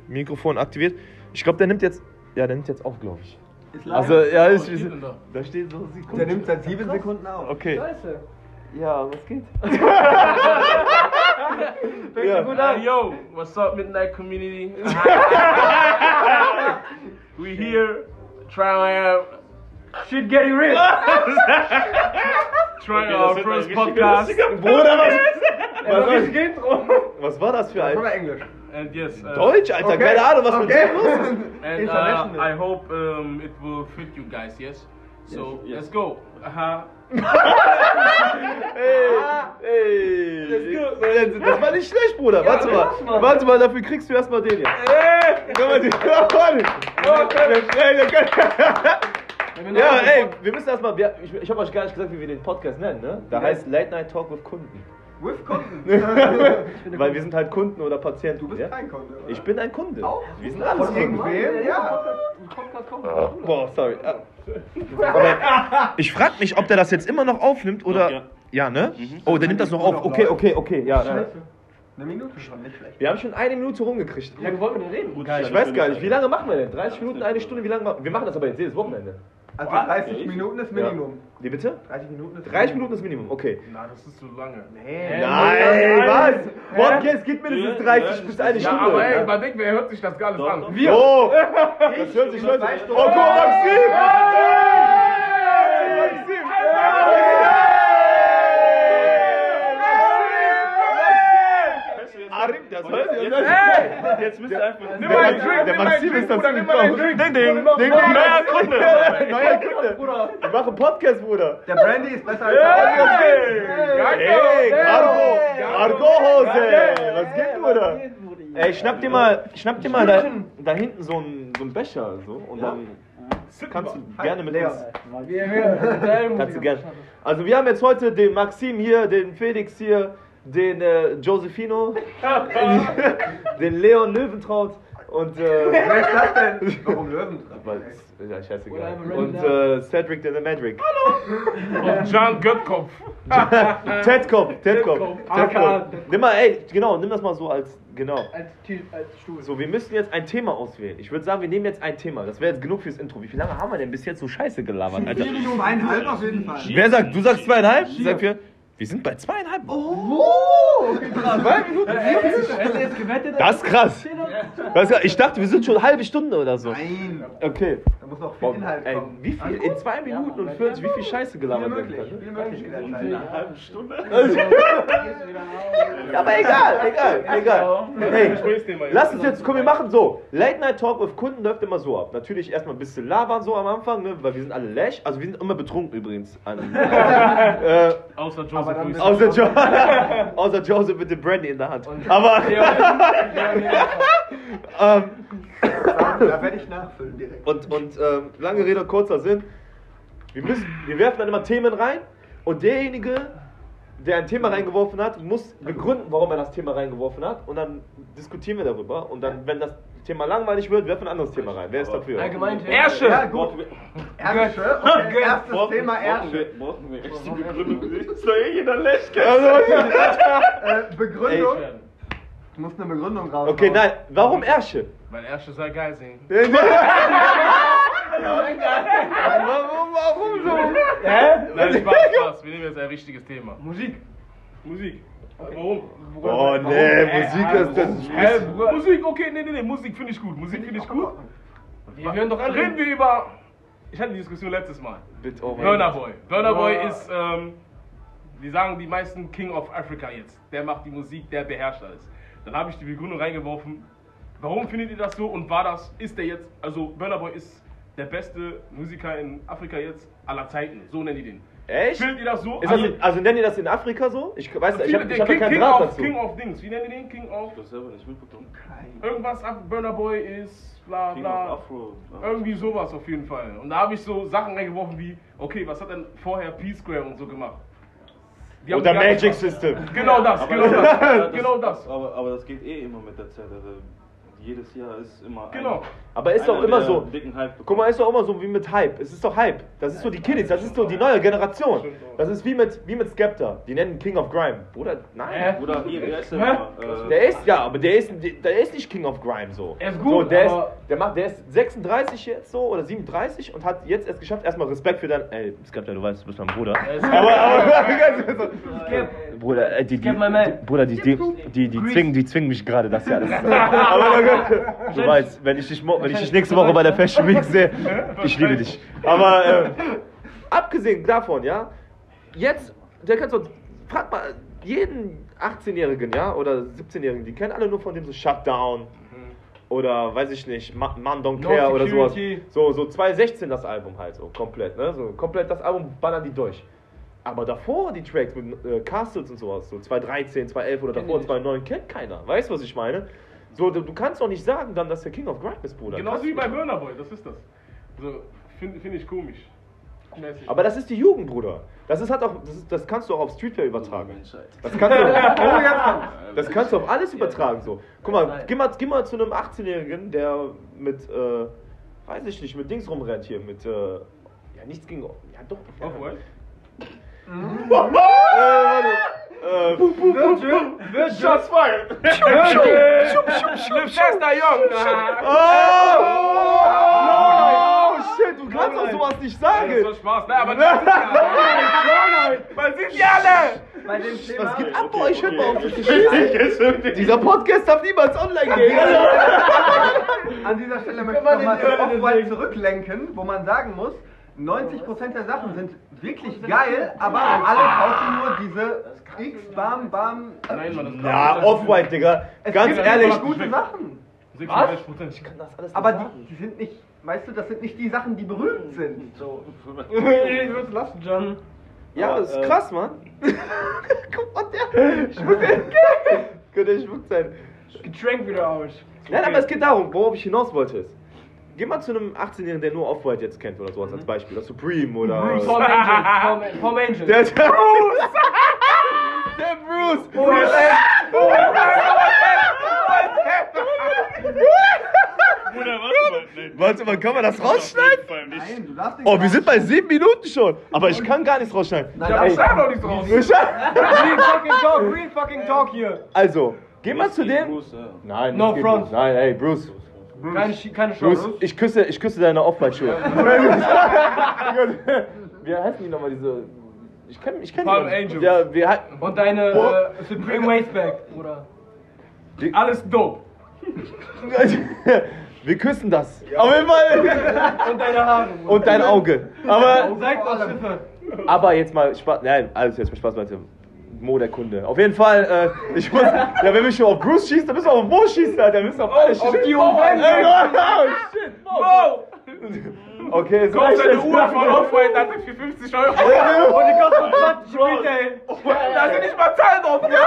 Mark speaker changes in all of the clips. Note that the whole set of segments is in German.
Speaker 1: Mikrofon aktiviert. Ich glaube, der nimmt jetzt auf, glaube ich. Also, ja, da steht so Sekunden.
Speaker 2: Der nimmt seit 7 Sekunden auf.
Speaker 1: Okay.
Speaker 3: Scheiße.
Speaker 1: Ja, was geht?
Speaker 4: Yo, what's up, Midnight Community? We here trying out
Speaker 3: Shit getting real.
Speaker 4: trying our first podcast.
Speaker 1: Bruder,
Speaker 3: Was
Speaker 1: was war das für ein...
Speaker 2: Oder Englisch?
Speaker 4: And yes,
Speaker 1: Deutsch, Alter, keine Ahnung, was mit dem los ist.
Speaker 4: and
Speaker 2: International.
Speaker 4: I hope it will fit you guys. Yes. So let's go.
Speaker 1: Ey, das war nicht schlecht, Bruder. Warte mal, dafür kriegst du erstmal den jetzt. Ja, ey, wir müssen erstmal, ich habe euch gar nicht gesagt, wie wir den Podcast nennen, ne? Da heißt Late Night Talk with Kunden.
Speaker 2: With Kunden.
Speaker 1: Weil wir sind halt Kunden oder Patienten.
Speaker 2: Du bist
Speaker 1: ja?
Speaker 2: kein Kunde, oder?
Speaker 1: Ich bin ein Kunde.
Speaker 2: Auch?
Speaker 1: Wir sind alles
Speaker 2: Von
Speaker 1: Kunden.
Speaker 2: irgendwem? Ja.
Speaker 1: Boah, sorry. Aber ich frag mich, ob der das jetzt immer noch aufnimmt oder...
Speaker 4: Ja.
Speaker 1: Ja, ne? Oh, der nimmt das noch auf. Okay, ja.
Speaker 2: Scheiße. Eine Minute schon, nicht schlecht.
Speaker 1: Wir haben schon 1 Minute rumgekriegt.
Speaker 3: Wie lange wollen wir denn reden?
Speaker 1: Ich weiß gar nicht, wie lange machen wir denn? 30 Minuten, 1 Stunde, wie lange machen wir? Wir machen das aber jetzt jedes Wochenende.
Speaker 2: Also 30 Minuten ist Minimum.
Speaker 1: Wie bitte?
Speaker 2: 30 Minuten ist
Speaker 1: 30 Minuten ist Minimum, okay.
Speaker 4: Na, das ist zu lange.
Speaker 1: Nein, was? Podcast geht mindestens 30 bis 1
Speaker 4: Ja,
Speaker 1: Stunde.
Speaker 4: aber ey, man denkt, wer hört sich das gar nicht an?
Speaker 1: Oh, das hört sich Leute. Oh, guck mal, Maxim! Das hört sich
Speaker 4: Jetzt müsst ihr einfach...
Speaker 1: Nimm mal einen Drink, der Maxim ist dazu gekommen. Ding, neuer Kunde. Wir machen Podcast, Bruder.
Speaker 2: Der Brandy ist besser als
Speaker 1: Hey, Cargo-Hose. Was geht, Bruder? Ey, schnapp dir mal da hinten so einen Becher so und dann kannst du gerne mit uns. Kannst du gerne. Also wir haben jetzt heute den Maxim hier, den Felix hier, den Josefino, den Leon Löwentraut und
Speaker 2: Wer ist das denn? Warum Löwentraut?
Speaker 1: ja, scheißegal. Und Cedric the Madrick.
Speaker 4: Und John Göttkopf.
Speaker 1: Tedkopf. Nimm mal, nimm das mal so als
Speaker 3: Stuhl.
Speaker 1: So, wir müssen jetzt ein Thema auswählen. Ich würde sagen, wir nehmen jetzt ein Thema. Das wäre jetzt genug fürs Intro. Wie viel lange haben wir denn bis jetzt so scheiße gelabert, Alter?
Speaker 2: 1,5 auf jeden Fall.
Speaker 1: Wer sagt? Du sagst 2,5? Ich sag wir sind bei 2,5.
Speaker 2: Oh, okay, 2 Minuten.
Speaker 3: Hätte jetzt gewettet?
Speaker 1: Das ist krass. Ich dachte, wir sind schon eine halbe Stunde oder so.
Speaker 2: Nein.
Speaker 1: Okay.
Speaker 2: Da muss noch viel Inhalt
Speaker 1: Ey,
Speaker 2: kommen.
Speaker 1: wie viel? In 2 Minuten und 40, wie viel Scheiße gelabert werden kann?
Speaker 2: Viel möglich in der Zeit.
Speaker 4: Eine halbe Stunde?
Speaker 1: Ja, aber egal. Hey, lass uns jetzt, komm, wir machen so. Late Night Talk with Kunden läuft immer so ab. Natürlich erstmal ein bisschen labern so am Anfang, ne, weil wir sind alle läsch. Also wir sind immer betrunken übrigens.
Speaker 4: Außer Joseph.
Speaker 1: Außer Joseph mit dem Brandy in der Hand. Aber
Speaker 2: Da werde ich nachfüllen direkt.
Speaker 1: und lange Rede, kurzer Sinn. Wir werfen dann immer Themen rein und derjenige, der ein Thema reingeworfen hat, muss begründen, warum er das Thema reingeworfen hat und dann diskutieren wir darüber und dann, wenn das Thema langweilig wird, werfen wir ein anderes Thema rein. Wer ist dafür?
Speaker 3: Allgemein.
Speaker 4: Ersche!
Speaker 2: Ja, gut. Ersche. Okay, erstes Thema Ersche.
Speaker 4: Brauchen wir echt die Begründung? Ist doch jeder Lechke.
Speaker 2: Begründung. Du musst eine Begründung raus.
Speaker 1: Okay, nein, warum Ersche?
Speaker 4: Weil Ersche sei Geising.
Speaker 1: Warum so?
Speaker 4: Nein, Spaß. Wir nehmen jetzt ein richtiges Thema.
Speaker 3: Musik.
Speaker 4: Warum?
Speaker 1: Oh nee, Musik ist das.
Speaker 4: Musik, okay, nee, Musik finde ich gut.
Speaker 3: Wir hören doch alle.
Speaker 4: Reden wir über... Ich hatte die Diskussion letztes Mal.
Speaker 1: Bitte, oh mein
Speaker 4: Burna
Speaker 1: Gott.
Speaker 4: Boy. Burna Boy ist, die sagen die meisten King of Africa jetzt. Der macht die Musik, der beherrscht alles. Dann habe ich die Begründung reingeworfen. Warum findet ihr das so und ist der jetzt, also Burna Boy ist der beste Musiker in Afrika jetzt aller Zeiten, so nennen die den.
Speaker 1: Echt?
Speaker 4: Findet ihr das so?
Speaker 1: Ist das also nennen die das in Afrika so? Ich weiß nicht, ich hab
Speaker 4: King,
Speaker 1: keinen Draht dazu.
Speaker 4: King of Dings, wie nennen die den? King of...
Speaker 5: Das selber nicht mitbekommen.
Speaker 4: Irgendwas, Burna Boy ist bla
Speaker 5: King
Speaker 4: bla.
Speaker 5: of Afro.
Speaker 4: Irgendwie sowas auf jeden Fall. Und da habe ich so Sachen reingeworfen wie, okay, was hat denn vorher P-Square und so gemacht? Die haben
Speaker 1: Oder
Speaker 4: die
Speaker 1: Magic
Speaker 4: gemacht.
Speaker 1: System.
Speaker 4: Genau das.
Speaker 5: Aber das geht eh immer mit der Zeit. Also jedes Jahr ist immer
Speaker 4: Genau.
Speaker 1: Aber ist doch
Speaker 5: einer,
Speaker 1: immer
Speaker 5: der
Speaker 1: so.
Speaker 5: dicken Hype
Speaker 1: Guck mal, ist doch immer so wie mit Hype. Es ist doch Hype. Das ist so die Kiddies, das ist so die neue Generation. Das ist wie mit Skepta. Die nennen King of Grime. Bruder, nein.
Speaker 5: Oder hier, wer ist der nochmal?
Speaker 1: Der ist, ja, aber der ist nicht King of Grime so.
Speaker 3: Er ist
Speaker 1: So,
Speaker 3: gut,
Speaker 1: der ist 36 jetzt so oder 37 und hat jetzt erst geschafft, erstmal Respekt für dein. Ey, Skepta, du weißt, du bist mein Bruder. Aber Bruder, Bruder, die zwingen mich gerade, das ja alles. Aber du weißt, wenn ich dich nächste Woche bei der Fashion Week sehe, ich liebe dich. Aber abgesehen davon, ja, jetzt, der kannst du, frag mal jeden 18-Jährigen, ja, oder 17-Jährigen, die kennen alle nur von dem so Shutdown oder weiß ich nicht, Man Don't Care oder sowas. So 2016 das Album halt so, komplett, ne, so komplett das Album ballern die durch. Aber davor die Tracks mit Castles und sowas, so 2013, 2011 oder davor 2009, kennt keiner, weißt du, was ich meine? So, du kannst doch nicht sagen dann, dass der King of Grime ist, Bruder.
Speaker 4: Genauso wie bei Burna Boy, das ist das. So, finde ich komisch.
Speaker 1: Aber das ist die Jugend, Bruder. Das ist halt auch, das kannst du auch auf Streetwear übertragen. Das kannst du auf alles übertragen, so. Guck mal, geh mal zu einem 18-Jährigen, der mit, weiß ich nicht, mit Dings rumrennt hier, mit, ja, nichts gegen, ja doch.
Speaker 4: Off-White?
Speaker 1: Shots fired!
Speaker 4: Chester Young!
Speaker 1: Oh, shit, du kannst doch sowas nicht sagen!
Speaker 4: Das war Spaß, ne? Aber man sieht die alle!
Speaker 2: Bei dem Thema.
Speaker 1: Was geht ab bei euch? Hört mal auf, das ist Dieser Podcast darf niemals online gehen.
Speaker 2: An dieser Stelle möchte ich nochmal zu Off-White zurücklenken, wo man sagen muss, 90% der Sachen sind wirklich geil, aber alle kaufen nur diese X-Bam-Bam.
Speaker 4: Nein, Mann, das
Speaker 1: Ja, Off-White, Digga. Ganz ehrlich.
Speaker 2: Gute Sachen.
Speaker 4: 36%. Ich kann das alles
Speaker 2: Aber die sind nicht, weißt du, das sind nicht die Sachen, die berühmt sind.
Speaker 5: So,
Speaker 3: Ich würde es lassen, John.
Speaker 1: Ja, das ist krass, Mann. Guck mal, der schmuckt Könnte schmuckt sein.
Speaker 3: Getränk wieder aus.
Speaker 1: Nein, aber es geht darum, worauf ich hinaus wollte ist. Geh mal zu einem 18-Jährigen, der nur Off-White jetzt kennt oder sowas als Beispiel. Oder Supreme oder...
Speaker 3: Tom Angel. Tom Angel.
Speaker 1: Der Bruce! Der Bruce!
Speaker 5: Bruder,
Speaker 1: Warte mal, kann man das rausschneiden?
Speaker 2: Nein, du darfst nicht.
Speaker 1: Oh, wir sind bei 7 Minuten schon. Aber ich kann gar nichts rausschneiden.
Speaker 4: Ja, ich sag doch nichts raus.
Speaker 3: Real fucking talk hier.
Speaker 1: Also, geh mal zu dem...
Speaker 5: Bruce, ja.
Speaker 1: Nein,
Speaker 3: No
Speaker 1: das geht
Speaker 3: front.
Speaker 1: nicht. Nein, ey, Bruce.
Speaker 3: Keine Chance.
Speaker 1: Bruce, ich küsse deine Off-White-Schuhe. Wie heißen die nochmal, diese... Ich kenn
Speaker 4: Palm
Speaker 1: die.
Speaker 4: Angels.
Speaker 1: Ja, wir
Speaker 3: Und deine Supreme Wasteback, Bruder.
Speaker 4: Alles dope.
Speaker 1: Wir küssen das. Auf jeden Fall.
Speaker 3: Und deine Haare, Bruder.
Speaker 1: Und dein Auge. Aber...
Speaker 3: Zeig mal Schiffe.
Speaker 1: Aber jetzt mal Spaß, nein, alles jetzt mal Spaß beiseite. Mo der Kunde. Auf jeden Fall, ich muss, ja, wenn wir schon auf Bruce schießen, dann müssen wir auf Mo schießen, Alter. Dann müssen wir auf alles schießen.
Speaker 3: Auf die
Speaker 1: Oh, shit, Mo. Okay, so
Speaker 4: Kauf deine Uhr von Off-White, das sind für 50 Euro.
Speaker 3: Und die kostet 20 Retail.
Speaker 4: Da sind nicht mal Zahlen drauf, ja?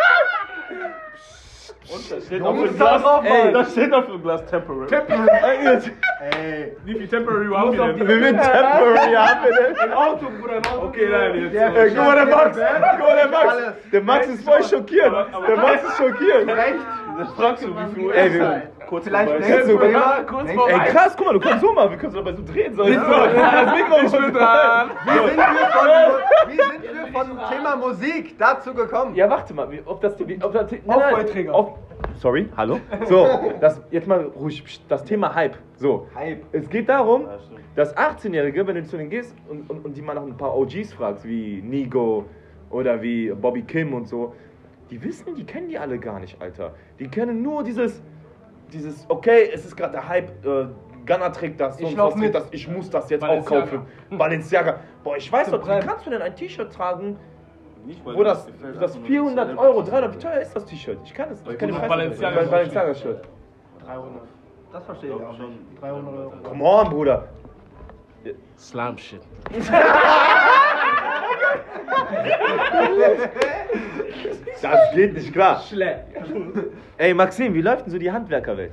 Speaker 5: Und da steht auf dem Glas, da steht auf dem Glas Temporary.
Speaker 2: Ey.
Speaker 4: Wie viel Temporary haben wir denn?
Speaker 1: Wir sind temporary haben wir denn?
Speaker 3: Im Auto, Bruder, im Auto.
Speaker 4: Okay, nein, jetzt.
Speaker 1: Guck mal, der Max. Der Max ist voll schockiert. Der Max ist schockiert.
Speaker 2: Recht.
Speaker 5: Das fragst du, wie viel Uhr
Speaker 1: Ey,
Speaker 5: ist
Speaker 1: wir-
Speaker 5: das? Kurz
Speaker 2: Vielleicht
Speaker 5: vorbei.
Speaker 2: denkst du
Speaker 1: Ey,
Speaker 2: immer,
Speaker 1: Ey, krass, guck mal, du kannst so machen. Wir können es dabei so drehen. So. Das Mikro
Speaker 4: dran.
Speaker 2: wie sind wir von Thema Musik dazu gekommen?
Speaker 1: Ja, warte mal, ob das
Speaker 3: Aufbeiträger.
Speaker 1: Sorry, hallo. So, jetzt mal ruhig, das Thema Hype. So,
Speaker 2: Hype.
Speaker 1: es geht darum,
Speaker 5: Ja, stimmt.
Speaker 1: dass 18-Jährige, wenn du zu denen gehst und die mal nach ein paar OGs fragst, wie Nigo oder wie Bobby Kim und so, die kennen die alle gar nicht, Alter. Die kennen nur dieses okay, es ist gerade der Hype, Gunna trägt das, sonst was trägt das, ich muss das jetzt auch
Speaker 4: Balenciaga.
Speaker 1: kaufen. Balenciaga. Boah, ich weiß doch, wie kannst du denn ein T-Shirt tragen,
Speaker 5: Nicht, weil
Speaker 1: wo das
Speaker 5: gefällt,
Speaker 1: 400 Euro, 300, wie teuer ist das T-Shirt? Ich kann es nicht. Ich kann
Speaker 4: muss
Speaker 1: den
Speaker 4: auf
Speaker 1: Preis nicht.
Speaker 4: Balenciaga
Speaker 1: Balenciaga-Shirt.
Speaker 3: 300.
Speaker 2: Das verstehe ich auch
Speaker 5: schon.
Speaker 2: nicht.
Speaker 3: 300 Euro.
Speaker 1: Come on, Bruder.
Speaker 4: Slam shit.
Speaker 1: Das geht nicht klar.
Speaker 3: Schlecht.
Speaker 1: Ey, Maxim, wie läuft denn so die Handwerkerwelt?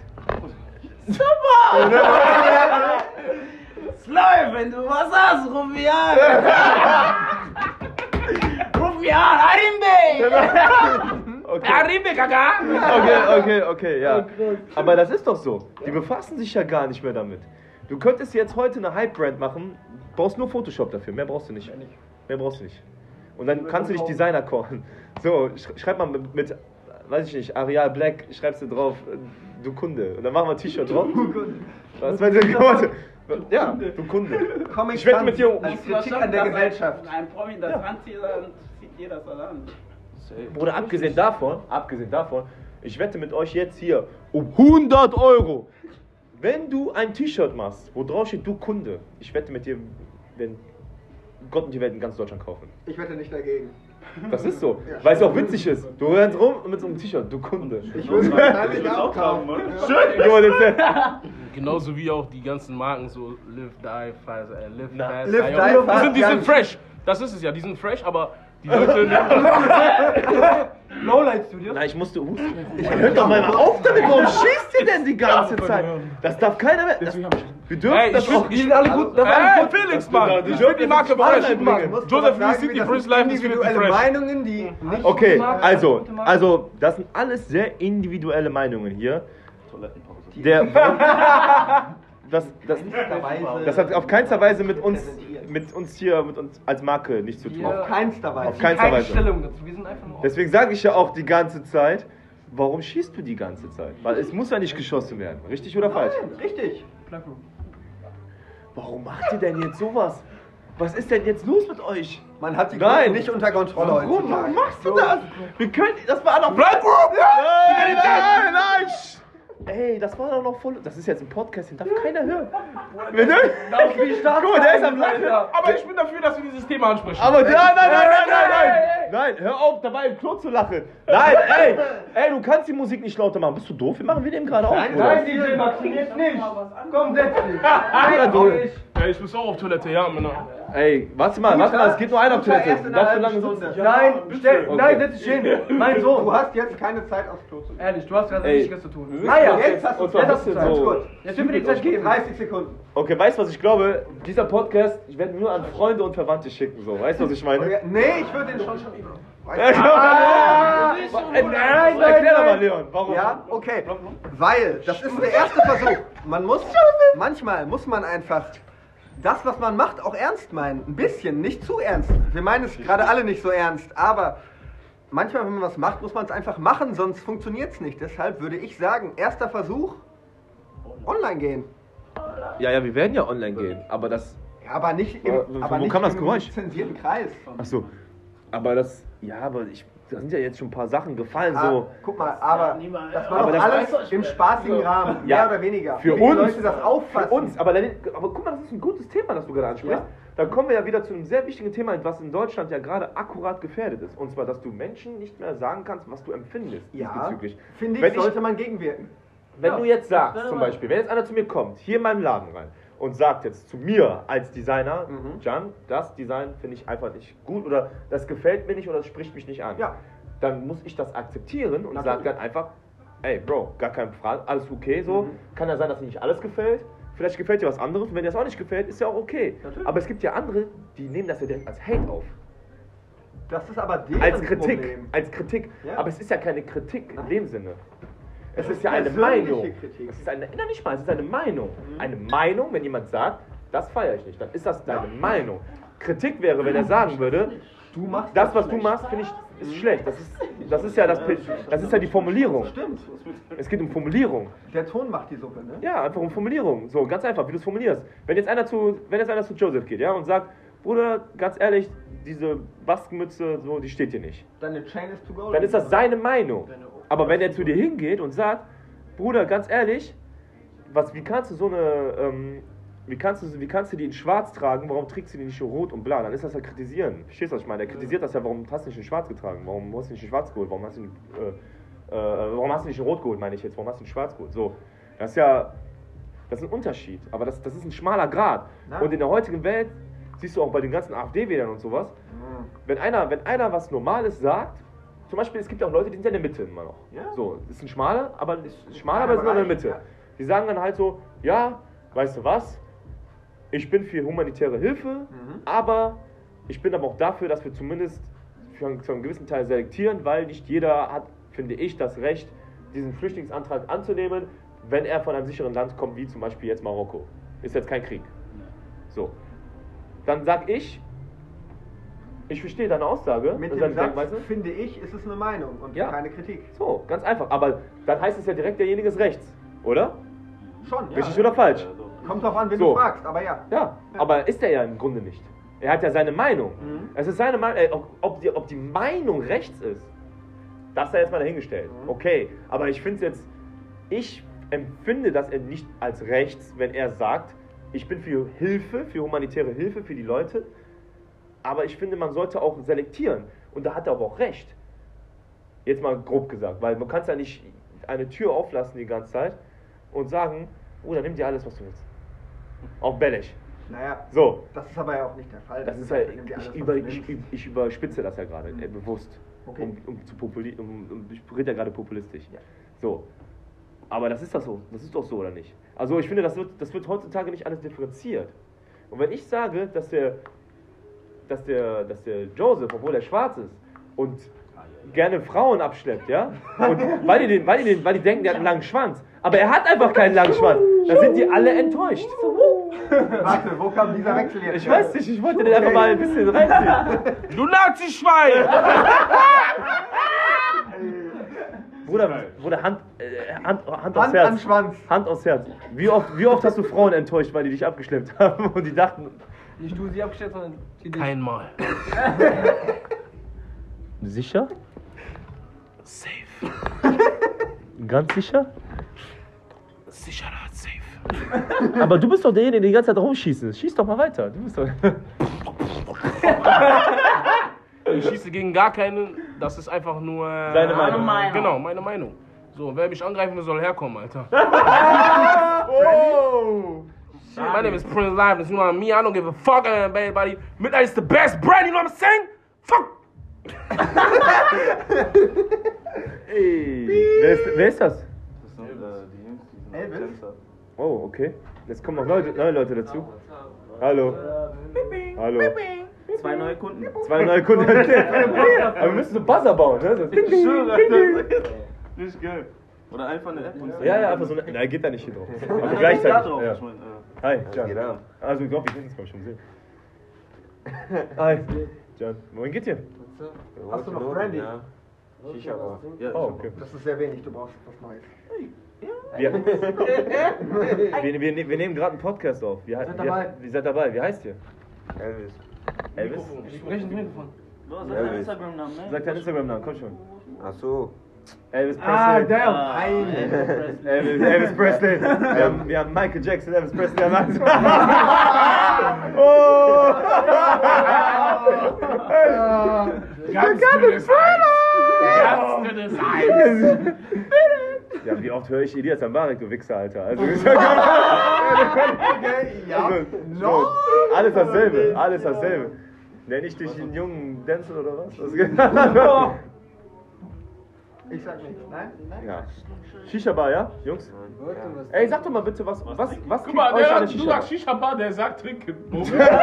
Speaker 6: Läuft, wenn du was hast, ruf mich an. Ruf mich an, Harim Bey.
Speaker 4: Arribe, Gaga!
Speaker 1: Okay, ja. Aber das ist doch so. Die befassen sich ja gar nicht mehr damit. Du könntest jetzt heute eine Hype-Brand machen, brauchst nur Photoshop dafür, mehr brauchst du nicht. Mehr brauchst du nicht. Und dann kannst du dich Designer callen. So, schreib mal mit weiß ich nicht, Arial Black, schreibst du drauf, du Kunde. Und dann machen wir ein T-Shirt drauf. Was wenn du ja, du Kunde.
Speaker 2: Comic
Speaker 1: Ich wette mit dir.
Speaker 2: als Kritik an der Gesellschaft.
Speaker 6: Ein Promi das anzieht, dann zieht jeder das an.
Speaker 1: Bruder, abgesehen davon, ich wette mit euch jetzt hier um 100 €. Wenn du ein T-Shirt machst, wo drauf steht, du Kunde, ich wette mit dir, wenn Gott und die Welt in ganz Deutschland kaufen.
Speaker 2: Ich wette nicht dagegen.
Speaker 1: Das ist so, weil es auch witzig ist. Du rennst rum mit so einem T-Shirt, du Kunde.
Speaker 2: Ich würde es wahrscheinlich auch kaufen.
Speaker 1: Schön!
Speaker 4: Genauso wie auch die ganzen Marken, so Live, Die, Fast, Live, Fast,
Speaker 2: Live, Die,
Speaker 4: Die
Speaker 2: Fast,
Speaker 4: sind fresh. Das ist es ja, die sind fresh, aber die Leute...
Speaker 3: Lowlight Studios?
Speaker 1: Nein, ich musste husten. Hört doch mal auf damit, warum schießt ihr denn die ganze Zeit? Das darf keiner mehr. Wir dürfen
Speaker 4: Ey,
Speaker 1: das auch
Speaker 3: Die sind alle gut.
Speaker 4: Felix, Mann! Ich finde die Marke fresh. Joseph Lee City, Prince Life, das finde ich
Speaker 2: individuelle
Speaker 4: fresh.
Speaker 2: Meinungen, die nicht...
Speaker 1: Okay, also, das sind alles sehr individuelle Meinungen hier. Das hat auf keinster Weise mit uns als Marke nichts zu tun.
Speaker 2: Auf keinster Weise.
Speaker 1: Auf keinster
Speaker 3: Keine
Speaker 1: Weise.
Speaker 3: Stellung dazu. Wir sind einfach nur.
Speaker 1: Deswegen sage ich ja auch die ganze Zeit, warum schießt du die ganze Zeit? Weil es muss ja nicht geschossen werden. Richtig oder falsch?
Speaker 2: Nein, richtig.
Speaker 1: Warum macht ihr denn jetzt sowas? Was ist denn jetzt los mit euch?
Speaker 2: Man hat die
Speaker 1: Nein.
Speaker 2: Gruppe nicht unter Kontrolle
Speaker 1: Warum?
Speaker 2: heutzutage.
Speaker 1: Warum machst du das? Wir können. Das war doch.
Speaker 4: Bleib
Speaker 1: Nein! Ey, das war doch noch voll. Das ist jetzt ein Podcast, den darf keiner hören. Wir dürfen. Guck mal, der ist am Lachen.
Speaker 4: Aber ich bin dafür, dass wir dieses Thema ansprechen.
Speaker 1: Aber nein, hör auf, dabei im Klo zu lachen. Nein, ey, du kannst die Musik nicht lauter machen. Bist du doof? Wir machen wir dem gerade auf.
Speaker 2: Nein, DJ Maxi, jetzt nicht. Komm, setz dich.
Speaker 4: Ey, ich muss auch auf Toilette, ja, Männer.
Speaker 1: Ey, warte mal, es geht nur einer auf Toilette. Darfst du lange sitzen?
Speaker 3: Nein, nein, setz dich hin. Mein Sohn.
Speaker 2: Du hast jetzt keine Zeit aufs Klo zu gehen.
Speaker 3: Ehrlich, du hast gerade
Speaker 1: Ey.
Speaker 3: Wichtiges zu tun.
Speaker 2: Ah ja, jetzt hast du
Speaker 1: Und zwar
Speaker 2: Zeit.
Speaker 1: ein bisschen so.
Speaker 3: Jetzt will mir die Zeit geben.
Speaker 2: 30 Sekunden.
Speaker 1: Okay, weißt du, was ich glaube? Dieser Podcast, ich werde nur an Freunde und Verwandte schicken, so. Weißt du, was ich meine?
Speaker 2: Okay. Nee, ich würde den schon wieder.
Speaker 1: Nein, erklär doch mal, Leon, warum?
Speaker 2: Ja, okay. Weil, das ist der erste Versuch. Manchmal muss man einfach das, was man macht, auch ernst meinen. Ein bisschen, nicht zu ernst. Wir meinen es gerade alle nicht so ernst, aber manchmal, wenn man was macht, muss man es einfach machen, sonst funktioniert es nicht. Deshalb würde ich sagen, erster Versuch, online gehen.
Speaker 1: Ja, wir werden ja online gehen, aber das...
Speaker 2: Ja, aber nicht
Speaker 1: Wo kam das Geräusch?
Speaker 2: zensierten Kreis.
Speaker 1: Achso, aber das... Ja, aber da sind ja jetzt schon ein paar Sachen gefallen,
Speaker 2: Ah,
Speaker 1: so...
Speaker 2: guck mal, aber das war
Speaker 1: Aber
Speaker 2: doch
Speaker 1: das-
Speaker 2: alles im spaßigen Rahmen,
Speaker 1: Ja.
Speaker 2: mehr oder weniger.
Speaker 1: Für
Speaker 2: Wie die
Speaker 1: uns,
Speaker 2: Leute das auffassen.
Speaker 1: Für uns, aber guck mal, das ist ein gutes Thema, das du gerade ansprichst.
Speaker 2: Ja.
Speaker 1: Da kommen wir ja wieder zu einem sehr wichtigen Thema, was in Deutschland ja gerade akkurat gefährdet ist. Und zwar, dass du Menschen nicht mehr sagen kannst, was du empfindest
Speaker 2: Ja,
Speaker 1: diesbezüglich.
Speaker 2: finde
Speaker 1: Wenn
Speaker 2: ich, sollte man gegenwirken.
Speaker 1: Wenn du jetzt sagst, zum Beispiel, wenn jetzt einer zu mir kommt, hier in meinem Laden rein, und sagt jetzt zu mir als Designer, Can, das Design finde ich einfach nicht gut oder das gefällt mir nicht oder das spricht mich nicht an,
Speaker 2: Ja.
Speaker 1: dann muss ich das akzeptieren und
Speaker 2: Natürlich.
Speaker 1: sage dann einfach, ey Bro, gar keine Frage, alles okay so, kann ja sein, dass dir nicht alles gefällt, vielleicht gefällt dir was anderes und wenn dir das auch nicht gefällt, ist ja auch okay.
Speaker 2: Natürlich.
Speaker 1: Aber es gibt ja andere, die nehmen das ja direkt als Hate auf,
Speaker 2: Das ist aber deren
Speaker 1: als Kritik,
Speaker 2: Problem. Ja.
Speaker 1: aber es ist ja keine Kritik in dem Sinne. Es
Speaker 2: Das
Speaker 1: ist
Speaker 2: ist
Speaker 1: ja eine
Speaker 2: persönliche
Speaker 1: Meinung.
Speaker 2: Kritik.
Speaker 1: Es ist nicht mal, es ist eine Meinung. Eine Meinung, wenn jemand sagt, das feiere ich nicht, dann ist das deine Meinung. Kritik wäre, wenn er sagen würde,
Speaker 2: Du machst
Speaker 1: das, was du machst, finde ich, ist schlecht. Das ist ja die Formulierung.
Speaker 2: Stimmt.
Speaker 1: Es geht um Formulierung.
Speaker 2: Der Ton macht die Suppe, ne?
Speaker 1: Ja, einfach um Formulierung. So, ganz einfach, wie du es formulierst. Wenn jetzt einer zu Joseph geht, ja, und sagt, Bruder, ganz ehrlich, diese Baskenmütze, so, die steht dir nicht.
Speaker 2: Deine Chain is to go.
Speaker 1: Dann ist das seine Meinung. Aber wenn er zu dir hingeht und sagt, Bruder, ganz ehrlich, wie kannst du wie kannst du die in schwarz tragen, warum trägst du die nicht in rot und blau? Dann ist das ja kritisieren. Verstehst du, was ich meine? Er kritisiert das ja, warum hast du nicht in schwarz getragen? Warum hast du nicht in schwarz geholt? Warum hast du nicht in rot geholt, meine ich jetzt? Warum hast du in schwarz geholt? So, das ist ein Unterschied. Aber das ist ein schmaler Grat.
Speaker 2: Na?
Speaker 1: Und in der heutigen Welt, siehst du auch bei den ganzen AfD-Wählern und sowas, wenn einer was Normales sagt, zum Beispiel, es gibt ja auch Leute, die sind ja in der Mitte immer noch.
Speaker 2: Ja.
Speaker 1: So, es ist ein schmaler, aber sind noch in der Mitte.
Speaker 2: Ja.
Speaker 1: Die sagen dann halt so, ja, weißt du was, ich bin für humanitäre Hilfe, aber ich bin aber auch dafür, dass wir zumindest für einen gewissen Teil selektieren, weil nicht jeder hat finde ich, das Recht, diesen Flüchtlingsantrag anzunehmen, wenn er von einem sicheren Land kommt, wie zum Beispiel jetzt Marokko. Ist jetzt kein Krieg. So. Dann sag ich verstehe deine Aussage.
Speaker 2: Mit
Speaker 1: und
Speaker 2: dem Satz,
Speaker 1: Denkweise.
Speaker 2: finde ich, ist es eine Meinung und
Speaker 1: Ja.
Speaker 2: keine Kritik.
Speaker 1: So, ganz einfach. Aber dann heißt es ja direkt, derjenige ist rechts, oder?
Speaker 2: Schon, ja.
Speaker 1: Richtig oder falsch?
Speaker 2: Kommt drauf an, wen
Speaker 1: So.
Speaker 2: du fragst, aber ja.
Speaker 1: Ja, aber ist er ja im Grunde nicht. Er hat ja seine Meinung. Es ist seine Meinung, ob die Meinung rechts ist, das sei jetzt mal dahingestellt. Okay, aber ich finde es jetzt, ich empfinde das nicht als rechts, wenn er sagt, ich bin für Hilfe, für humanitäre Hilfe für die Leute, aber ich finde, man sollte auch selektieren. Und da hat er aber auch recht. Jetzt mal grob gesagt, weil man kann ja nicht eine Tür auflassen die ganze Zeit und sagen, oh, dann nimm dir alles, was du willst. Auf Bellisch.
Speaker 2: Naja,
Speaker 1: So.
Speaker 2: das ist aber ja auch nicht der Fall.
Speaker 1: Das ist halt,
Speaker 2: Nimm dir alles,
Speaker 1: ich,
Speaker 2: was
Speaker 1: über,
Speaker 2: du
Speaker 1: ich,
Speaker 2: willst.
Speaker 1: ich überspitze das ja gerade, bewusst.
Speaker 2: Okay.
Speaker 1: Ich rede ja gerade populistisch.
Speaker 2: Ja.
Speaker 1: So. Aber das ist doch so. Das ist doch so, oder nicht? Also ich finde, das wird heutzutage nicht alles differenziert. Und wenn ich sage, dass der Joseph, obwohl er schwarz ist und gerne Frauen abschleppt, ja? Und weil die denken, der hat einen langen Schwanz. Aber er hat einfach keinen langen Schwanz. Dann sind die alle enttäuscht.
Speaker 2: Warte, wo kam dieser Wechsel jetzt?
Speaker 1: Ich weiß nicht, ich wollte den einfach mal ein bisschen reinziehen.
Speaker 4: Du Nazi-Schwein!
Speaker 1: Bruder, Hand aufs
Speaker 2: Hand am
Speaker 1: Herz.
Speaker 2: Schwanz.
Speaker 1: Hand aufs Herz. Wie oft hast du Frauen enttäuscht, weil die dich abgeschleppt haben und die dachten,
Speaker 3: Nicht du sie abgestellt, sondern sie dich.
Speaker 4: Einmal.
Speaker 1: sicher?
Speaker 4: Safe.
Speaker 1: Ganz sicher?
Speaker 4: Sicherheit, safe.
Speaker 1: Aber du bist doch derjenige, der die ganze Zeit rumschießt. Schieß doch mal weiter. Du bist doch
Speaker 4: Ich schieße gegen gar keinen, das ist einfach nur...
Speaker 1: Seine Meinung.
Speaker 4: Genau, meine Meinung. So, wer mich angreifen will, soll herkommen, Alter.
Speaker 1: Oh!
Speaker 4: My name is Prince Live, you know me, I don't give a fuck about anybody. Midnight is the best brand, you know what I'm saying? Fuck!
Speaker 1: Ey. Wer ist das?
Speaker 5: Das sind die Jungs, die sind
Speaker 2: Elvis?
Speaker 5: Tänzer.
Speaker 1: Oh, okay. Jetzt kommen noch neue Leute dazu. Hallo. Hallo.
Speaker 6: 2 neue Kunden.
Speaker 1: 2 neue Kunden. Aber wir müssen so Buzzer bauen, ne? So ding, ding, ding, ding.
Speaker 5: Richtig geil. Oder einfach eine App und
Speaker 1: Ja, einfach so eine. Nein, geht da nicht hier drauf. Aber
Speaker 5: Da
Speaker 1: gleichzeitig.
Speaker 5: drauf.
Speaker 1: Ja.
Speaker 5: Ich mein,
Speaker 1: Hi,
Speaker 5: geht
Speaker 1: Can.
Speaker 5: ab?
Speaker 1: Also, ich glaube, wir kennen uns mal schon sehen. Hi, Can. Wohin geht ihr?
Speaker 2: Hast du noch Brandy?
Speaker 5: Ja. Shisha Bar. Ja,
Speaker 1: Oh, okay.
Speaker 2: Das ist sehr wenig, du brauchst was Neues.
Speaker 1: Wir nehmen gerade einen Podcast auf. Ihr seid dabei. Wie heißt ihr?
Speaker 5: Elvis.
Speaker 1: Elvis?
Speaker 3: Sprechen Sie Mikrofon.
Speaker 6: Du hast deinen Instagram-Namen, ne?
Speaker 1: Sag deinen Instagram-Namen, komm schon.
Speaker 5: Ach so.
Speaker 1: Elvis Presley.
Speaker 2: Nein!
Speaker 1: Elvis Presley. Wir haben Michael Jackson, Elvis Presley. Oh!
Speaker 4: Ganz dünnes Eis.
Speaker 1: Ja, wie oft höre ich Elias Ambarek, du Wichser, Alter. Also,
Speaker 2: Ja,
Speaker 1: so, alles dasselbe. Nenn ich dich einen jungen Denzel oder was?
Speaker 2: ich sag nichts. Nein?
Speaker 1: Ja. Shisha-Bar, ja, Jungs? Ey, sag doch mal bitte, was
Speaker 4: Guck
Speaker 1: kriegt
Speaker 4: mal,
Speaker 1: euch an der
Speaker 4: du
Speaker 1: Shisha-Bar?
Speaker 4: sagst Shisha-Bar, der sagt trinken.
Speaker 3: Why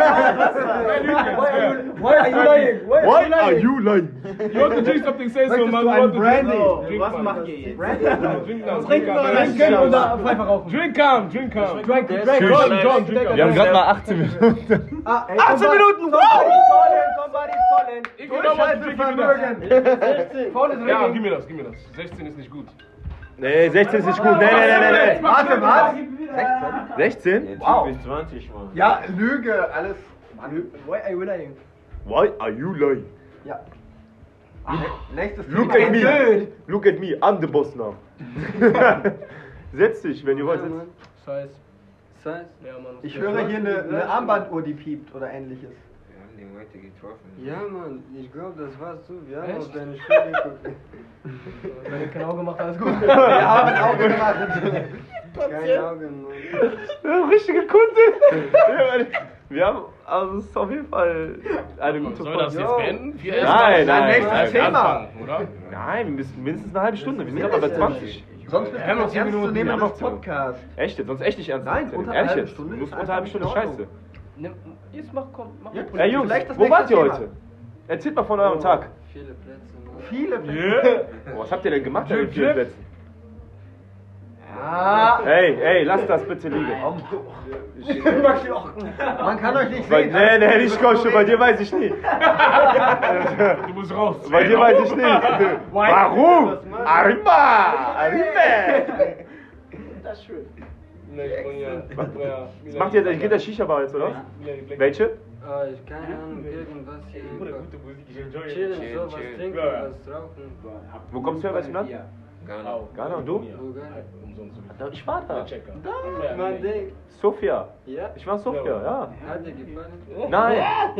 Speaker 3: are you lying?
Speaker 1: Why are you lying?
Speaker 4: You want to drink something, say so, man.
Speaker 2: du einen Brandy?
Speaker 4: Drink,
Speaker 6: Was
Speaker 4: man.
Speaker 6: macht ihr jetzt?
Speaker 2: Brandy?
Speaker 4: Drink now,
Speaker 3: Trinken oder Pfeife rauchen?
Speaker 4: Drink calm, drink calm.
Speaker 3: Drink.
Speaker 4: John, drink calm.
Speaker 1: Wir haben gerade mal 18 Minuten.
Speaker 3: 18 Minuten! Somebody's calling!
Speaker 4: Ich will noch mal trinken.
Speaker 3: Paul ist
Speaker 4: Ja,
Speaker 3: ringing.
Speaker 4: gib mir das. 16 ist nicht gut.
Speaker 1: Nee, 16 ist nicht gut. Nee.
Speaker 2: Warte, was?
Speaker 1: 16?
Speaker 5: Wow. Bis 20, Mann.
Speaker 2: Ja, Lüge, alles.
Speaker 3: Why are you lying?
Speaker 1: Why are you lying?
Speaker 2: Ja. Nächstes
Speaker 1: Look
Speaker 2: Thema.
Speaker 1: at me. Look at me. I'm the boss now. Setz dich, wenn ihr wollt.
Speaker 3: Scheiß.
Speaker 6: Scheiß.
Speaker 3: Ja, Mann.
Speaker 2: Ich höre hier eine Armbanduhr, die piept oder ähnliches.
Speaker 5: Wir haben den heute getroffen.
Speaker 7: Ja, Mann, ich glaube, das warst du. Wir haben
Speaker 3: Echt?
Speaker 7: auf deine Stimme geguckt.
Speaker 3: Wenn ihr kein Auge macht, alles gut.
Speaker 2: Wir haben ein Auge gemacht.
Speaker 7: Keine Augen, Mann.
Speaker 1: Richtige Kunde. Wir haben, also es ist auf jeden Fall eine gute
Speaker 4: Soll das jetzt beenden? Wir
Speaker 1: Nein,
Speaker 2: nächstes Thema.
Speaker 4: anfangen, oder?
Speaker 1: Nein, wir müssen mindestens eine halbe Stunde. Wir sind aber bei 20.
Speaker 2: Sonst bist du
Speaker 4: haben noch
Speaker 2: ein
Speaker 4: 10 Minuten,
Speaker 1: wir haben noch
Speaker 2: ernstzunehmendes
Speaker 1: 10 Minuten.
Speaker 2: Podcast.
Speaker 1: Echt jetzt? Sonst echt nicht ernst.
Speaker 2: Nein,
Speaker 1: nehmen.
Speaker 2: unter einer
Speaker 1: Ehrlich
Speaker 2: halben
Speaker 1: jetzt.
Speaker 2: Stunde
Speaker 1: Du musst
Speaker 2: ist
Speaker 1: unter einer halben Stunde
Speaker 2: einfach in
Speaker 1: Scheiße.
Speaker 3: Jetzt mach, komm, mach.
Speaker 2: Ja,
Speaker 1: Ey Jungs,
Speaker 2: vielleicht das
Speaker 1: wo wart
Speaker 2: nächste
Speaker 1: ihr
Speaker 2: Thema.
Speaker 1: heute? Erzählt mal von eurem Tag.
Speaker 7: Viele Plätze, Mann.
Speaker 2: viele.
Speaker 1: Was habt ihr denn gemacht in den 4 Plätzen?
Speaker 2: Ja.
Speaker 1: Ey, lasst das bitte liegen.
Speaker 2: Man kann euch nicht
Speaker 1: Bei,
Speaker 2: sehen.
Speaker 1: nee, nicht Kosche, bei dir weiß ich nicht.
Speaker 4: Du musst raus.
Speaker 1: Bei dir weiß ich nicht. Warum? Arriba!
Speaker 3: Das ist schön.
Speaker 1: Was macht ihr denn? Geht der Shisha-Bar jetzt, oder? Welche?
Speaker 7: Ich keine Ahnung, irgendwas hier. Chillen, sowas trinken, was rauchen.
Speaker 1: Wo kommst du her, weißt du, Land? Ghana, und du?
Speaker 7: Bulgarien.
Speaker 1: Ich war da.
Speaker 7: Mein Ding.
Speaker 1: Sofia.
Speaker 7: Ja?
Speaker 1: Ich war Sofia, ja.
Speaker 7: Hat dir gefallen?
Speaker 1: Nein.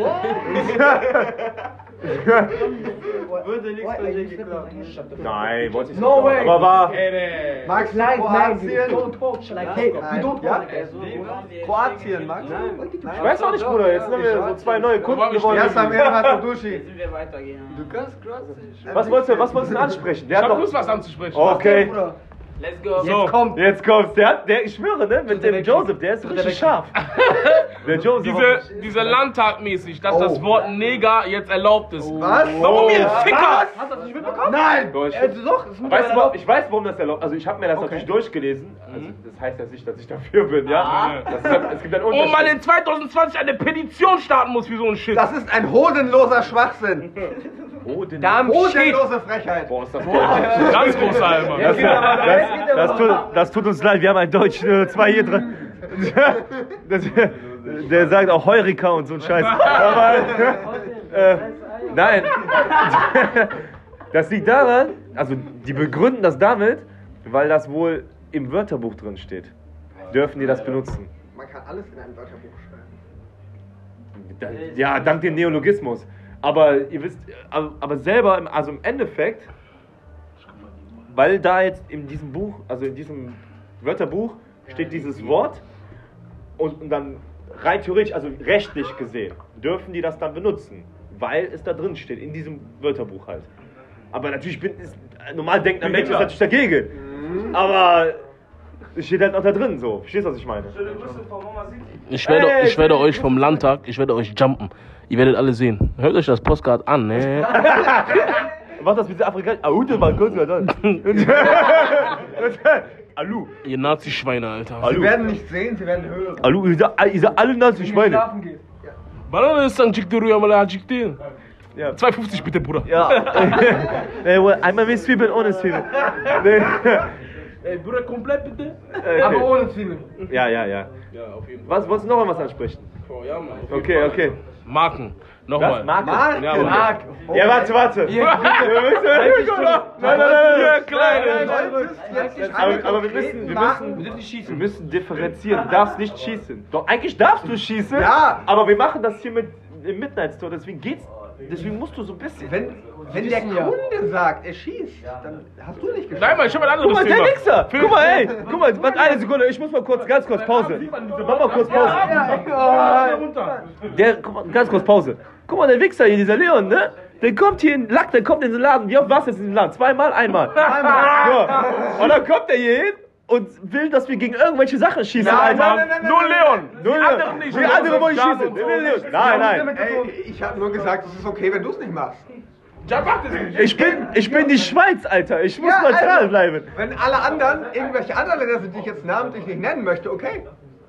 Speaker 7: Wurde nichts von dir geklaut.
Speaker 1: Nein, wollte ich nicht.
Speaker 3: No way.
Speaker 1: Aber war.
Speaker 2: Max, Kroatien.
Speaker 3: Don't talk like hey, you don't
Speaker 2: Ja?
Speaker 3: talk like
Speaker 2: Kroatien, Max?
Speaker 1: Ich weiß auch nicht, Bruder. Jetzt haben wir so 2 neue Kunden gewonnen.
Speaker 2: Erst am Erhard und Duschi.
Speaker 6: Sind wir weitergehen?
Speaker 7: Du kannst Kroatisch.
Speaker 1: Was wolltest du denn ansprechen? Der
Speaker 4: Ich
Speaker 1: hat
Speaker 4: hab
Speaker 1: doch.
Speaker 4: Lust, was anzusprechen.
Speaker 1: Okay.
Speaker 6: Let's go.
Speaker 4: So,
Speaker 1: Jetzt kommt's. Ich schwöre, ne? Mit dem Joseph, der ist richtig scharf. Der Joseph.
Speaker 4: diese Landtagmäßig, dass das Wort Neger jetzt erlaubt ist.
Speaker 2: Was?
Speaker 4: Warum ihr Ficker?
Speaker 3: Hast du das nicht mitbekommen?
Speaker 2: Nein!
Speaker 1: Doch, ich ich weiß, warum das erlaubt. Also ich habe mir das natürlich durchgelesen. Also das heißt ja nicht, dass ich dafür bin, ja. Es gibt einen
Speaker 4: Und
Speaker 1: Unterschied.
Speaker 4: man in 2020 eine Petition starten muss für so einen Shit.
Speaker 2: Das ist ein hodenloser Schwachsinn.
Speaker 1: Oh, den
Speaker 2: Hodenlose Frechheit.
Speaker 1: Boah, ist das
Speaker 4: Ganz großer Alter.
Speaker 1: das tut uns leid, wir haben einen Deutschen 2 hier drin. Der sagt auch Heurika und so ein Scheiß. Aber, nein. Das liegt daran, also die begründen das damit, weil das wohl im Wörterbuch drin steht. Dürfen die das benutzen?
Speaker 2: Man kann alles in einem Wörterbuch schreiben.
Speaker 1: Ja, dank dem Neologismus. Aber ihr wisst, aber selber, also im Endeffekt, weil da jetzt in diesem Buch, also in diesem Wörterbuch steht dieses Wort und dann rein theoretisch, also rechtlich gesehen, dürfen die das dann benutzen, weil es da drin steht, in diesem Wörterbuch halt. Aber natürlich normal denkender Mensch ist natürlich dagegen. Aber es steht halt auch da drin, so. Verstehst du, was ich meine?
Speaker 4: Ich werde euch vom Landtag, ich werde euch jumpen. Ihr werdet alle sehen. Hört euch das Postcard an, ne?
Speaker 1: Mach das mit der Afrikaner. Aute, mal kurz mal dann. Alu.
Speaker 4: Ihr Nazi-Schweine, Alter.
Speaker 2: Sie werden nicht sehen, sie werden hören.
Speaker 1: Alu, ihr seid alle Nazi-Schweine.
Speaker 4: Banane ist dann Jikte Rüyamala Jikte.
Speaker 1: Ja.
Speaker 4: 2,50 bitte, Bruder.
Speaker 1: Ja. Einmal mit Zwiebeln, ohne Zwiebeln. Nee.
Speaker 4: Ey, Bruder, komplett bitte.
Speaker 3: Aber ohne Zwiebeln.
Speaker 1: Ja.
Speaker 4: Ja, auf jeden Fall.
Speaker 1: Was, wolltest du noch was ansprechen?
Speaker 4: Oh, ja, Mann.
Speaker 1: Okay.
Speaker 4: Marken. Nochmal.
Speaker 1: Was? Marke?
Speaker 4: Ja, Mann.
Speaker 1: Ja, warte. Nein. Aber wir müssen differenzieren. Du darfst nicht schießen. Doch, eigentlich darfst du schießen.
Speaker 2: Ja.
Speaker 1: Aber wir machen das hier mit im Midnight Store. Deswegen musst du so ein bisschen.
Speaker 2: Wenn der Kunde sagt, er schießt, dann hast du nicht geschossen.
Speaker 4: Nein, Mann, ich hab ein anderes
Speaker 1: Guck mal,
Speaker 4: Thema.
Speaker 1: der Wichser! Guck mal, warte eine Sekunde, ich muss mal ganz kurz Pause. Mach mal kurz Pause. Guck mal, ganz kurz Pause. Guck mal, der Wichser hier, dieser Leon, ne? Der kommt hier in Lack, der kommt in den Laden. Wie oft warst du jetzt in den Laden? 2-mal, 1-mal? So. Und dann kommt er hier hin und will, dass wir gegen irgendwelche Sachen schießen, Alter.
Speaker 4: Nur Leon.
Speaker 1: Nur
Speaker 4: Die anderen nicht.
Speaker 1: Die anderen wollen schießen. Nein.
Speaker 2: Ey, ich habe nur gesagt, es ist okay, wenn du es nicht machst.
Speaker 4: Ja, mach das nicht.
Speaker 1: Ich bin die Schweiz, Alter. Ich muss
Speaker 2: Ja,
Speaker 1: neutral
Speaker 2: also,
Speaker 1: bleiben.
Speaker 2: Wenn alle anderen irgendwelche anderen Länder sind, die ich jetzt namentlich nicht nennen möchte, okay.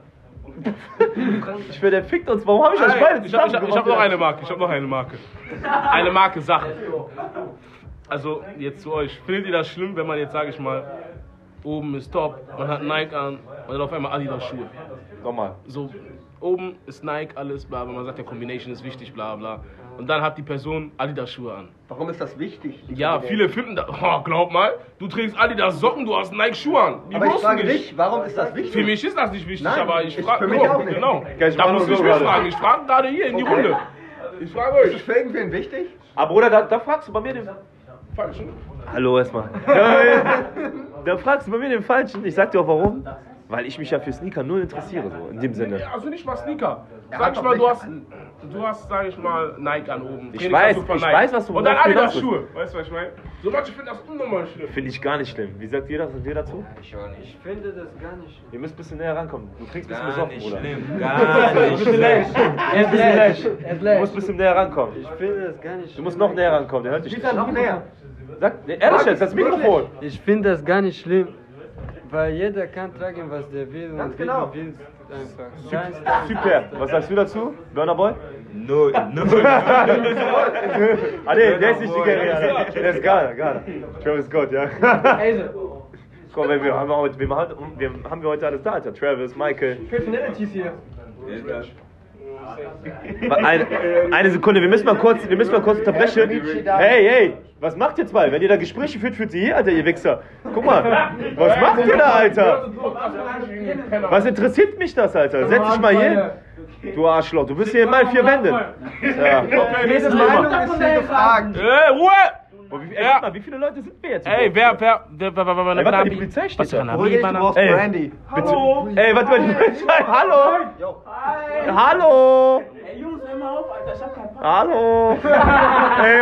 Speaker 1: Ich will, der fickt uns. Warum habe ich euch beide
Speaker 4: Ich hab noch eine Marke. Eine Marke Sachen. Also, jetzt zu euch. Findet ihr das schlimm, wenn man jetzt, sage ich mal, oben ist top, man hat Nike an und dann auf einmal Adidas Schuhe?
Speaker 1: Nochmal.
Speaker 4: So, oben ist Nike, alles, bla, bla, man sagt, der Combination ist wichtig, bla, bla. Und dann hat die Person Adidas Schuhe an.
Speaker 2: Warum ist das wichtig?
Speaker 4: Ja, viele finden das, glaub mal, du trägst Adidas Socken, du hast Nike Schuhe an. Die
Speaker 2: Aber ich
Speaker 4: wussten
Speaker 2: frage
Speaker 4: nicht.
Speaker 2: dich, warum ist das wichtig?
Speaker 4: Für mich ist das nicht wichtig,
Speaker 2: Nein,
Speaker 4: aber ich
Speaker 2: für
Speaker 4: frage,
Speaker 2: mich auch nicht.
Speaker 4: genau.
Speaker 1: Ich
Speaker 4: Da
Speaker 1: mach
Speaker 4: muss
Speaker 1: nur
Speaker 4: ich
Speaker 1: so
Speaker 4: mich
Speaker 1: gerade.
Speaker 4: fragen. Ich frage gerade hier in die Runde. Ich frage
Speaker 2: Ist
Speaker 4: euch.
Speaker 2: es für irgendwen wichtig?
Speaker 1: Aber Bruder, da fragst du bei mir den...
Speaker 4: Falschen.
Speaker 1: Hallo erstmal. Da fragst du bei mir den Falschen. Ich sag dir auch warum. Weil ich mich ja für Sneaker null interessiere, so in dem Sinne.
Speaker 4: Ja, also nicht mal Sneaker. Sag ich mal, du hast, sag ich mal, Nike an oben.
Speaker 1: Ich weiß, was du
Speaker 4: und dann
Speaker 1: worauf
Speaker 4: Adidas
Speaker 1: hinaus
Speaker 4: Schuhe. Weißt du, was ich meine? So manche finden das unnormal schlimm.
Speaker 1: Finde ich gar nicht schlimm. Wie sagt ihr das und ihr dazu?
Speaker 7: Ich finde das gar nicht schlimm.
Speaker 1: Ihr müsst ein bisschen näher rankommen. Du kriegst ein bisschen
Speaker 8: Gar
Speaker 1: besoffen,
Speaker 8: nicht
Speaker 1: Bruder.
Speaker 8: schlimm, gar nicht schlimm.
Speaker 1: Du musst ein bisschen näher rankommen.
Speaker 7: Ich finde das gar nicht schlimm.
Speaker 1: Du musst noch näher rankommen, der hört dich nicht.
Speaker 2: Noch näher.
Speaker 1: Sag, ehrlich jetzt, das Mikrofon.
Speaker 7: Ich finde das gar nicht schlimm, weil jeder kann tragen, was der will und
Speaker 2: Ganz
Speaker 7: wie
Speaker 2: genau.
Speaker 7: du willst einfach. Dein Style.
Speaker 1: Super. Was sagst du dazu, Burner Boy?
Speaker 8: Null.
Speaker 1: Ah ne, der ist nicht Nigerianer. Der ist Ghana. Travis Scott, ja. Komm, wir haben wir heute alles da, Alter. Travis, Michael.
Speaker 3: Personalities hier.
Speaker 1: Eine Sekunde, wir müssen mal kurz unterbrechen. Hey, was macht ihr zwei? Wenn ihr da Gespräche führt ihr hier, Alter, ihr Wichser. Guck mal, was macht ihr da, Alter? Was interessiert mich das, Alter? Setz dich mal hier hin. Du Arschloch, du bist hier in meinen 4 Wänden. Ja.
Speaker 2: Diese Meinung ist hier gefragt.
Speaker 4: Ruhe!
Speaker 1: Wie viele Leute sind wir jetzt?
Speaker 4: Ey, wer,
Speaker 1: warte, die Polizei steht da.
Speaker 2: Ruhig, du brauchst
Speaker 1: Ey.
Speaker 2: Brandy.
Speaker 1: Hallo! Ey, warte mal, die Polizei. Hallo! Hallo!
Speaker 6: Ey, Jungs, hör mal auf, Alter, ich hab keinen Pass.
Speaker 1: Hallo! Ey,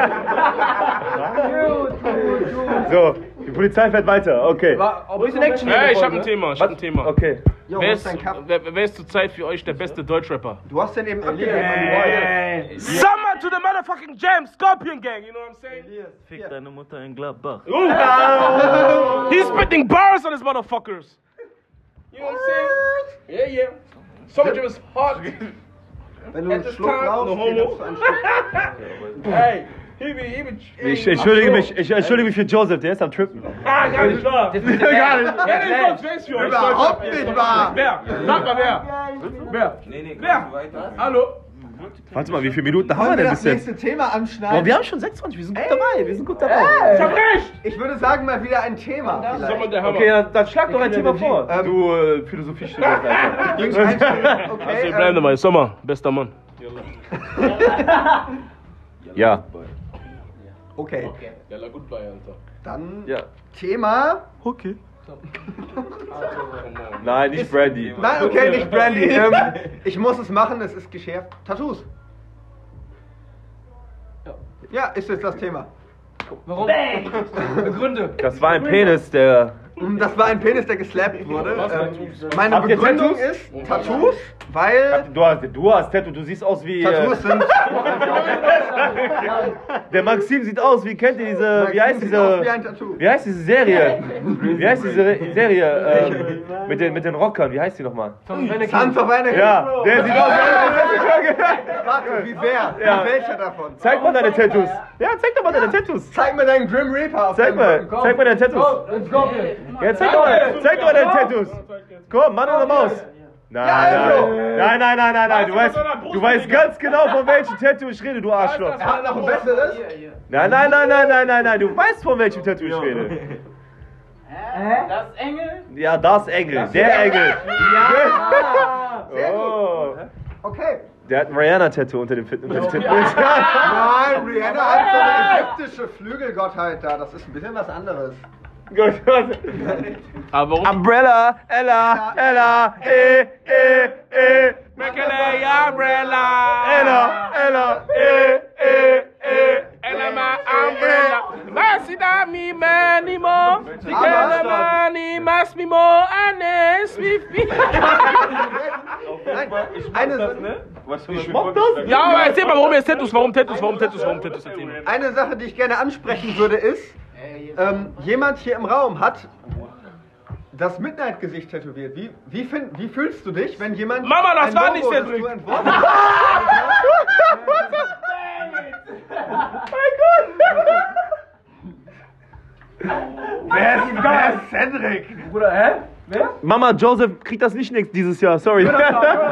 Speaker 1: warte. So, die Polizei fährt weiter, okay.
Speaker 3: Wo ist die Action?
Speaker 4: Ey, ich hab ein Thema,
Speaker 1: Okay.
Speaker 2: Jo,
Speaker 4: Wer
Speaker 2: was ist dein Cup?
Speaker 4: wer ist zurzeit für euch der beste Deutschrapper?
Speaker 2: Du hast den eben abgegeben.
Speaker 4: Summer to the motherfucking jam, Scorpion Gang, you know what I'm saying?
Speaker 8: Fick deine Mutter in Gladbach.
Speaker 4: He's spitting bars on his motherfuckers. You know what I'm saying? Yeah. Summer Jam is hot.
Speaker 2: Wenn du einen Schluck rauchst,
Speaker 4: No homo.
Speaker 2: kriegst du einen Schluck.
Speaker 4: Hey,
Speaker 1: Ich entschuldige mich für Joseph, der ist am Trippen.
Speaker 4: Gar nicht wahr. Wer ist für euch?
Speaker 2: Überhaupt nicht wahr.
Speaker 4: Wer? Sag mal wer. Wer? Hallo?
Speaker 1: Warte mal, wie viele Minuten haben wir
Speaker 2: Wollen wir
Speaker 1: denn
Speaker 2: das
Speaker 1: bis jetzt?
Speaker 2: nächste Thema anschneiden?
Speaker 1: Boah, wir haben schon 26, wir sind gut dabei.
Speaker 4: Ich hab recht.
Speaker 2: Ich würde sagen, mal wieder ein Thema.
Speaker 4: Sommer
Speaker 2: Vielleicht.
Speaker 4: der Hammer.
Speaker 1: Okay, dann schlag doch ein Thema vor. Du Philosophiestudent, Alter.
Speaker 2: Bringst du einen-
Speaker 4: Also,
Speaker 2: Okay,
Speaker 4: wir bleiben dabei. Sommer, bester Mann.
Speaker 1: Ja.
Speaker 2: okay.
Speaker 4: Yalla, goodbye, Alter.
Speaker 2: Dann
Speaker 1: Ja.
Speaker 2: Thema.
Speaker 1: Okay. Nein, nicht Brandy.
Speaker 2: Nein, okay, nicht Brandy. Ich muss es machen, es ist geschärft. Tattoos. Ja, ist jetzt das Thema.
Speaker 3: Warum? Begründe.
Speaker 1: Das war ein Penis, der...
Speaker 2: Das war ein Penis, der geslappt wurde. Meine
Speaker 1: Habt ihr
Speaker 2: Begründung
Speaker 1: Tattoos?
Speaker 2: ist Tattoos, weil
Speaker 1: Du hast Tattoo, du siehst aus wie...
Speaker 2: Tattoos sind.
Speaker 1: Der Maxim sieht aus wie, kennt ihr diese... Wie heißt
Speaker 2: sieht aus
Speaker 1: diese...
Speaker 2: wie ein Tattoo.
Speaker 1: Wie heißt diese Serie? Wie heißt diese Serie mit den Rockern? Wie heißt die nochmal?
Speaker 2: Sons of Anarchy.
Speaker 1: Ja, der sieht aus wie...
Speaker 2: Warte, wie wer?
Speaker 1: Ja.
Speaker 2: Wie welcher davon?
Speaker 1: Zeig mal deine Tattoos. Ja, zeig doch mal deine Tattoos.
Speaker 2: Zeig mir deinen Grim Reaper auf
Speaker 1: Zeig
Speaker 2: deinem
Speaker 1: mal,
Speaker 2: Rücken.
Speaker 1: zeig mal deine Tattoos.
Speaker 3: Let's go, Bill.
Speaker 1: Ja, zeig doch mal deine Tattoos. Komm, Mann oder Maus. Nein. Du weißt ganz genau, von welchem Tattoo ich rede, du Arschloch.
Speaker 2: Er hat noch ein besseres.
Speaker 1: Nein. Du weißt, von welchem Tattoo ich rede.
Speaker 6: Das Engel?
Speaker 1: Ja, das Engel. Der Engel.
Speaker 2: Sehr gut.
Speaker 1: Oh.
Speaker 2: Okay.
Speaker 1: Der hat ein Rihanna-Tattoo unter dem Titten.
Speaker 2: Nein, Rihanna hat so eine ägyptische Flügelgottheit da. Das ist ein bisschen was anderes.
Speaker 4: Aber warum?
Speaker 1: Umbrella, Ella,
Speaker 4: Mekele, Umbrella.
Speaker 1: Ella,
Speaker 4: Ella, my umbrella. Masida mi manimo. Sikele mani mas mi mo anes with me.
Speaker 1: Ich mock das?
Speaker 4: Ja, aber erzähl mal, warum Tattoos? Erzähl mal.
Speaker 2: Eine Sache, die ich gerne ansprechen würde, ist, jemand hier im Raum hat das Midnight-Gesicht tätowiert. Wie fühlst du dich, wenn jemand...
Speaker 4: Mama, das
Speaker 2: ein
Speaker 4: war
Speaker 2: Logo,
Speaker 4: nicht der
Speaker 2: das
Speaker 4: Trick.
Speaker 2: du entworfen hast- Wer ist Cedric?
Speaker 3: Bruder, hä? Wer?
Speaker 1: Mama, Joseph kriegt das nicht dieses Jahr, sorry.
Speaker 5: Meine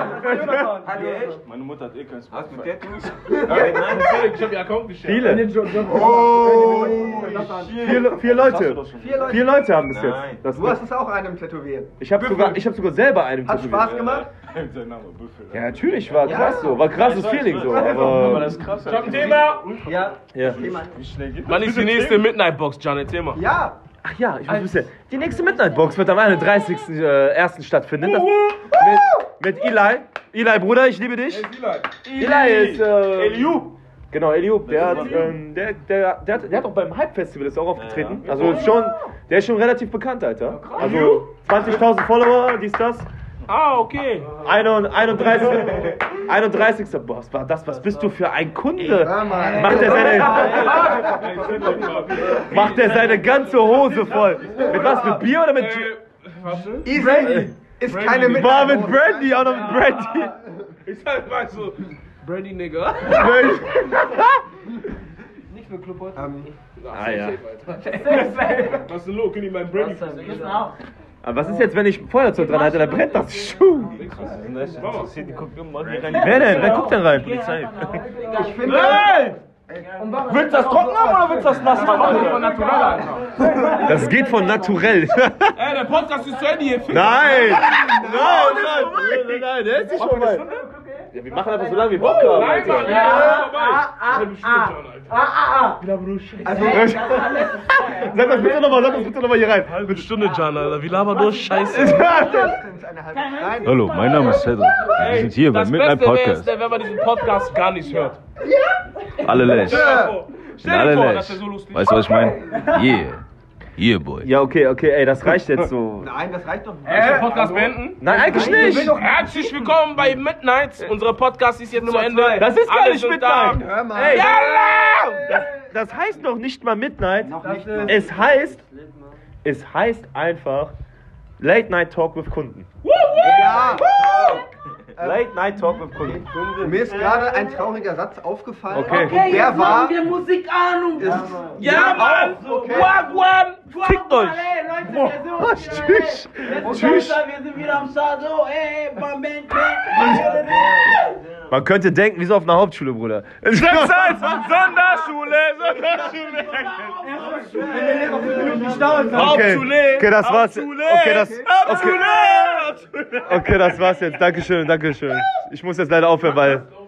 Speaker 5: Mutter hat eh keinen Spotify.
Speaker 4: Ich hab ihr Account gestellt.
Speaker 1: Viele.
Speaker 2: Oh,
Speaker 1: Vier Leute. 4 Leute haben bis jetzt. Das
Speaker 2: Du hast es auch einem tätowiert.
Speaker 1: ich habe sogar selber einen
Speaker 2: Hat
Speaker 1: tätowiert.
Speaker 2: Spaß gemacht?
Speaker 5: Sein Name Büffel.
Speaker 1: Ja, natürlich, war krass so. War krasses Feeling so. Aber
Speaker 5: Das ist krass.
Speaker 4: Ich hab ein Thema.
Speaker 2: Ja.
Speaker 1: ja.
Speaker 5: Wie schnell geht das?
Speaker 4: Wann ist die nächste Midnight Box, John? Erzähl mal.
Speaker 2: Ja,
Speaker 1: Ach ja, ich muss wissen, die nächste Midnight Box wird am 31.01. stattfinden. Mit Eli. Eli, Bruder, ich liebe dich. Eli ist
Speaker 5: Eliu.
Speaker 1: Genau, Eliub, der hat auch beim Hype-Festival ist auch aufgetreten. Also ist schon, der ist schon relativ bekannt, Alter. Also 20.000 Follower, dies, das.
Speaker 4: Ah, okay.
Speaker 1: 31. Boah, was war das? Was bist du für ein Kunde? Macht er seine ganze Hose voll. Mit was? Mit Bier oder mit...
Speaker 2: Easy. Ist keine mit.
Speaker 1: War mit Brandy, auch noch mit Brandy.
Speaker 4: Ich sag mal so, Brandy Nigga.
Speaker 3: Nichts mit Club heute.
Speaker 1: Ah ja.
Speaker 4: Was ist denn los? Können die meinen Brandy
Speaker 1: Aber was ist jetzt, wenn ich Feuerzeug dran halte? Dann brennt das. Schuh.
Speaker 5: Die guckt immer rein.
Speaker 1: Wer denn? Wer guckt denn rein?
Speaker 5: Polizei.
Speaker 2: Ich finde.
Speaker 5: Willst du das trocken haben oder willst du das nass haben?
Speaker 4: von Natural, Alter.
Speaker 1: Das geht von naturell.
Speaker 4: Ey, der Podcast ist zu Ende hier.
Speaker 1: Nein! Nein, der ist nicht vorbei. Ja, wir machen einfach so lange wie Bock haben.
Speaker 4: Nein, Mann, ja, ist vorbei.
Speaker 1: Sag das bitte nochmal hier rein.
Speaker 5: Halbe Stunde, Can, Alter. Wir labern nur Scheiße.
Speaker 2: Nein.
Speaker 9: Hallo, mein Name ist Cedric. Wir sind hier beim Midnight Podcast.
Speaker 4: Wenn man diesen Podcast gar nicht hört.
Speaker 9: Alle Lash.
Speaker 4: Stell
Speaker 9: Alle
Speaker 4: dir vor,
Speaker 9: Lash.
Speaker 4: das wäre so lustig.
Speaker 9: Weißt du, was ich meine? Yeah, boy.
Speaker 1: Ja, okay, ey, das reicht jetzt so.
Speaker 2: Nein, das reicht doch nicht.
Speaker 4: Den Podcast beenden?
Speaker 1: Nein, eigentlich nicht.
Speaker 4: Herzlich willkommen bei Midnight. Unser Podcast ist jetzt zu Ende.
Speaker 1: Das ist gar
Speaker 4: Alle
Speaker 1: nicht
Speaker 4: sind da.
Speaker 1: Midnight.
Speaker 2: Hör mal.
Speaker 1: Ey,
Speaker 4: Yalla!
Speaker 1: das heißt noch nicht mal Midnight.
Speaker 2: Noch nicht.
Speaker 1: Es heißt einfach Late Night Talk with Kunden.
Speaker 2: Ja.
Speaker 1: Late Night Talk with Kunden.
Speaker 2: Mir ist gerade ein trauriger Satz aufgefallen.
Speaker 1: Okay.
Speaker 2: Und der war.
Speaker 6: wir Musik an und
Speaker 4: Ja, Mann! Wagwan!
Speaker 1: Fickt euch! Tschüss! Tschüss!
Speaker 6: Wir sind wieder am Start, so, ey, bam, bam,
Speaker 1: Man könnte denken, wie so auf einer Hauptschule, Bruder.
Speaker 5: Sonderschule!
Speaker 1: Okay, das war's. Okay, das war's jetzt. Dankeschön. Ich muss jetzt leider aufhören, weil